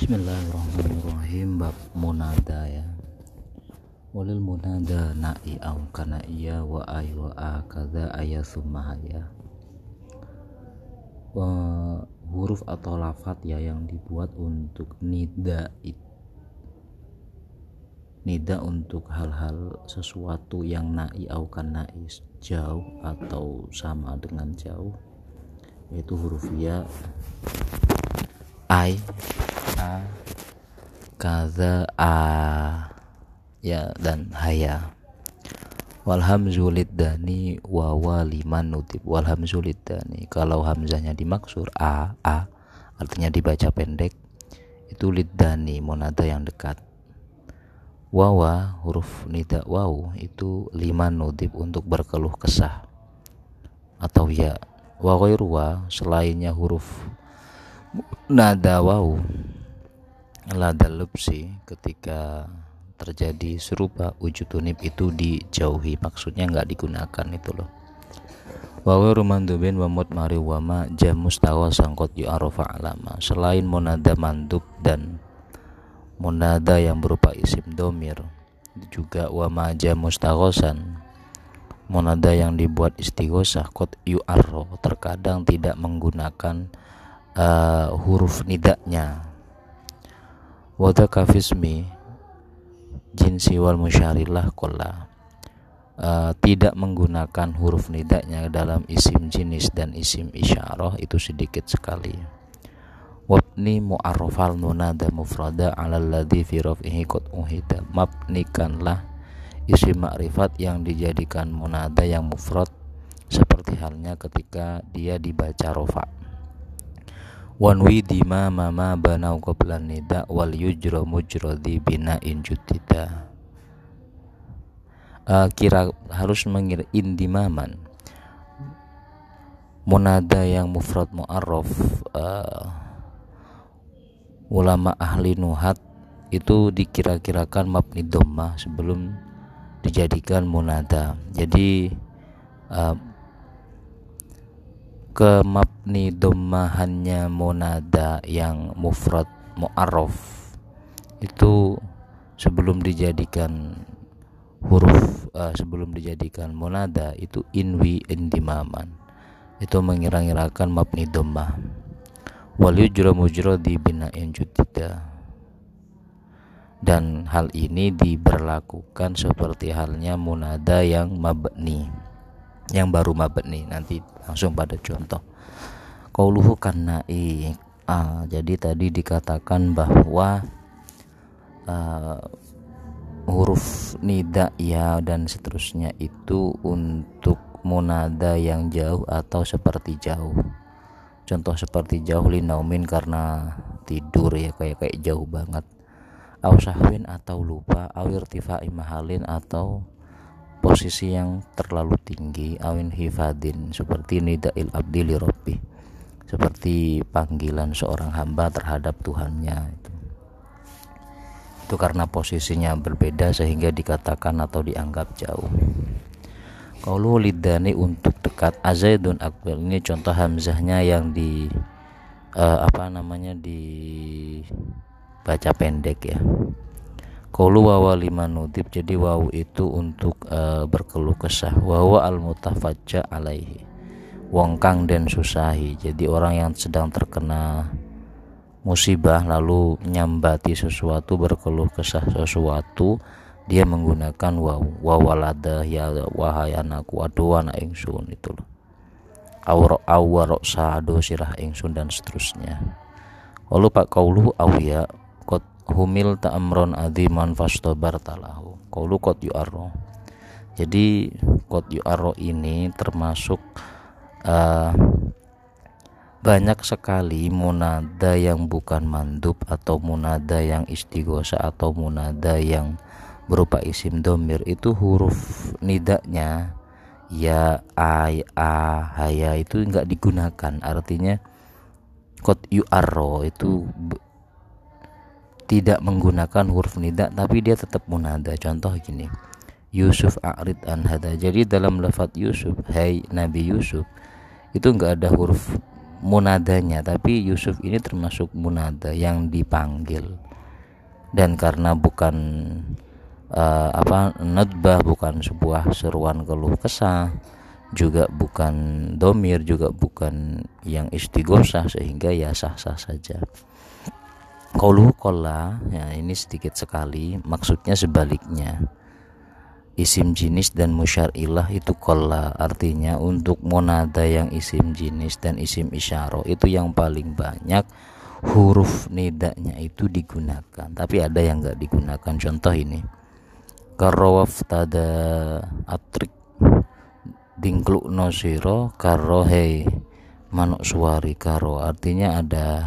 Bismillahirrahmanirrahim. Bab munada ya. Walil munada na'i au kana iya wa ay wa a kadza aya summa ya. Huruf atau lafat ya yang dibuat untuk nida untuk hal-hal sesuatu yang na'i au kana jauh atau sama dengan jauh, yaitu huruf ya, ay, a, kaza, a, ya, dan haya. Walhamzu liddani wawa liman nutib. Walhamzu liddani, kalau hamzahnya dimaksur a artinya dibaca pendek, itu liddani munada yang dekat. Wawa huruf nida waw itu liman nutib untuk berkeluh kesah, atau ya. Wa ghairuha selainnya huruf nada waw lada lubsi ketika terjadi serupa ujutunib itu dijauhi, maksudnya nggak digunakan itu loh. Wa ghairu mandubin wa mutmari wa ma jamus tawa sangkot yu'arofa alama, selain munada mandub dan munada yang berupa isim domir, juga wa ma jamus taghosan munada yang dibuat istighosah kot yu'arro terkadang tidak menggunakan huruf nidanya. Wada kafismi jinsi wal musyarilah kola, tidak menggunakan huruf nidanya dalam isim jenis dan isim isyarah itu sedikit sekali. Wabni mu'arrafal munada mufrada ala alladhi fi raf'ihi qad uhida, mabnikanlah isim ma'rifat yang dijadikan munada yang mufrad seperti halnya ketika dia dibaca rofa. Wanwi dima mama banau qablan nida wal yujra mujradi bina'in judida. Harus mengira indimaman munada yang mufrad mu'arraf. Ulama ahli nuhat itu dikira-kirakan mabni dhammah sebelum dijadikan munada. Jadi ke mabni dhammahannya munada yang mufrad mu'arraf itu sebelum dijadikan munada itu inwi indimaman, itu mengira-ngirakan mabni dhammah. Wal yujra mujradi bina'in judida, dan hal ini diberlakukan seperti halnya munada yang mabni, yang baru mabni. Nanti langsung pada contoh. Qauluhu kanna'i, jadi tadi dikatakan bahwa huruf nida ya dan seterusnya itu untuk munada yang jauh atau seperti jauh. Contoh seperti jauh linaumin karena tidur ya, kayak jauh banget. Aw sahwin atau lupa, aw irtifa'i mahalin atau posisi yang terlalu tinggi, awin hifadin seperti nida'il abdi li rabbi, seperti panggilan seorang hamba terhadap Tuhannya. Itu karena posisinya berbeda sehingga dikatakan atau dianggap jauh. Qaulu lidani untuk dekat, azaidun akbar, ini contoh hamzahnya yang dibaca pendek ya. Qaulu wawa liman nudib, jadi wawu itu untuk berkeluh kesah. Wawa al mutafajja alaihi, wong kang den susahi, jadi orang yang sedang terkena musibah lalu nyambati sesuatu, berkeluh kesah sesuatu, dia menggunakan wawu. Wawalada ya wahai anakku, ado anak ingsun, itu loh. Awwarok sa'ado sirah ingsun, dan seterusnya. Lalu pak qaulu awya qad humil ta'amron adziman fastobar talahu. Qaulu qad yu'arro, jadi qad yu'arro ini termasuk banyak sekali munada yang bukan mandub atau munada yang istighosa atau munada yang berupa isim domir, itu huruf nidanya ya, ay, a, haya itu enggak digunakan. Artinya qad yu'arro itu tidak menggunakan huruf nida, tapi dia tetap munada. Contoh gini, Yusuf a'rid an hada, jadi dalam lafaz Yusuf, hai Nabi Yusuf, itu enggak ada huruf munadanya, tapi Yusuf ini termasuk munada yang dipanggil. Dan karena bukan nadbah, bukan sebuah seruan keluh kesah, juga bukan domir, juga bukan yang istighosah, sehingga ya sah-sah saja. Qauluhu qalla, ya ini sedikit sekali, maksudnya sebaliknya. Isim jinis dan musyarilah itu qalla, artinya untuk munada yang isim jinis dan isim isyarah itu yang paling banyak huruf nidanya itu digunakan, tapi ada yang enggak digunakan. Contoh ini, karowaf tada atrik dingkluk nosiro karo hei manuk suari karo, artinya ada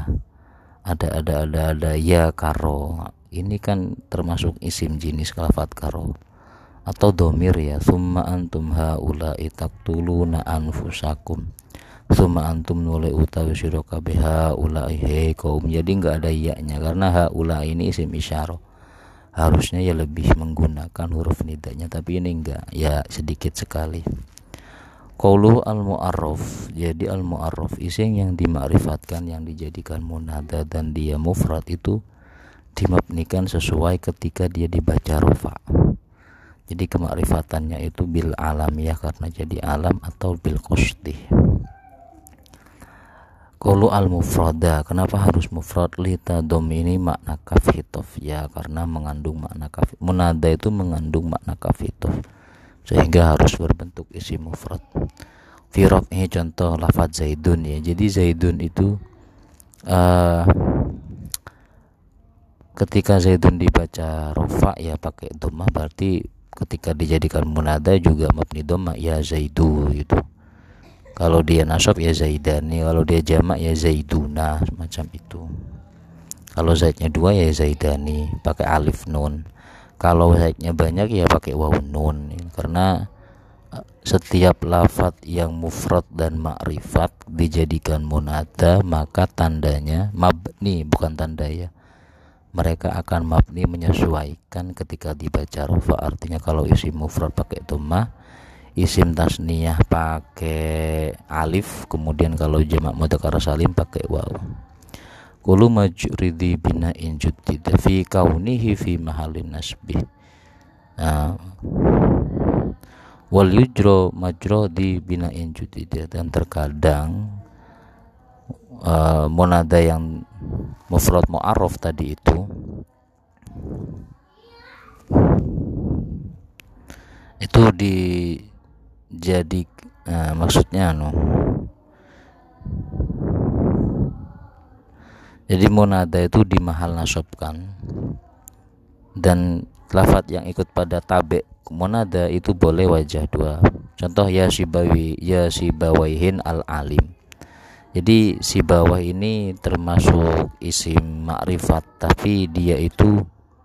ya karo. Ini kan termasuk isim jinis lafadz karo atau domir ya. Summa antum haula'i taqtuluna anfusakum, summa antum nule utawi sira kabeh haula'i he kaum. Jadi enggak ada ya-nya karena haula'i ini isim isyarah, harusnya ya lebih menggunakan huruf nidanya, tapi ini enggak, ya sedikit sekali. Qauluhu al-mu'arraf, jadi al-mu'arraf isim yang dimakrifatkan, yang dijadikan munada dan dia mufrad itu dimabnikan sesuai ketika dia dibaca rafa. Jadi kemakrifatannya itu bil alamiyah karena jadi alam, atau bil qasdi. Qaulu al-mufrada, kenapa harus mufrad? Lita dom ini makna kafitof, ya karena mengandung makna kafitof. Munada itu mengandung makna kafitof, sehingga harus berbentuk isim mufrad. Firof ini contoh lafadz zaidun ya. Jadi zaidun itu ketika zaidun dibaca rofa ya pakai dhammah, berarti ketika dijadikan munada juga mabni dhammah, ya zaidu gitu. Kalau dia nasab ya zaidani, kalau dia jamak ya zaiduna, semacam itu. Kalau zaidnya 2 ya zaidani pakai alif nun. Kalau zaidnya banyak ya pakai waw nun. Karena setiap lafadz yang mufrad dan ma'rifat dijadikan munada, maka tandanya mabni, bukan tanda ya. Mereka akan mabni menyesuaikan ketika dibaca rafa. Artinya kalau isim mufrad pakai dhammah, isim tasniyah pakai alif, kemudian kalau jamak mudzakkar salim pakai waw. Qulu majridi bina'in juddida fi kaunihi fi mahallin nasbih. Wal yujro majro di bina'in juddida, dan terkadang munada yang mufrad mu'arraf tadi itu jadi maksudnya jadi munada itu di mahal nasabkan, dan lafadz yang ikut pada tabe munada itu boleh wajah 2. Contoh ya sibawaihin al-alim. Jadi si bawah ini termasuk isim ma'rifat, tapi dia itu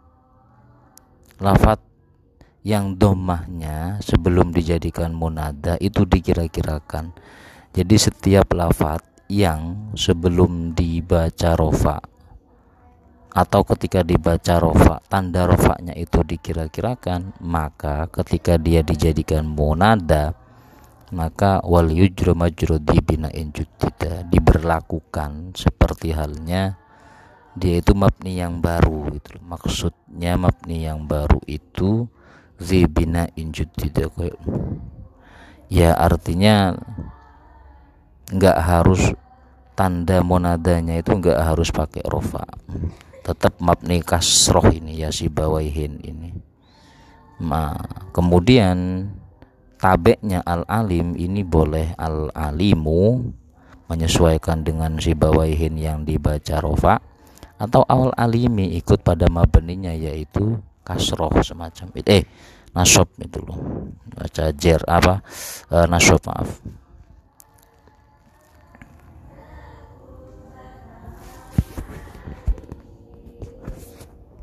lafadz yang dhammahnya sebelum dijadikan munada itu dikira-kirakan. Jadi setiap lafadz yang sebelum dibaca rofa atau ketika dibaca rofa tanda rofanya itu dikira-kirakan, maka ketika dia dijadikan munada, maka wal yujru majrudi bina'in juddida, diberlakukan seperti halnya dia itu mabni yang baru gitu. Maksudnya mabni yang baru itu zi bina'in juddida, ya artinya enggak harus tanda munadanya itu enggak harus pakai rofa, tetap mabni kasroh ini ya si bawaihin ini. Kemudian tabeknya al-alim ini boleh al-alimu, menyesuaikan dengan si bawaihin yang dibaca rofa, atau awal alimi ikut pada mabninya yaitu kasroh semacam itu, nasab itu loh, baca jer nasab maaf.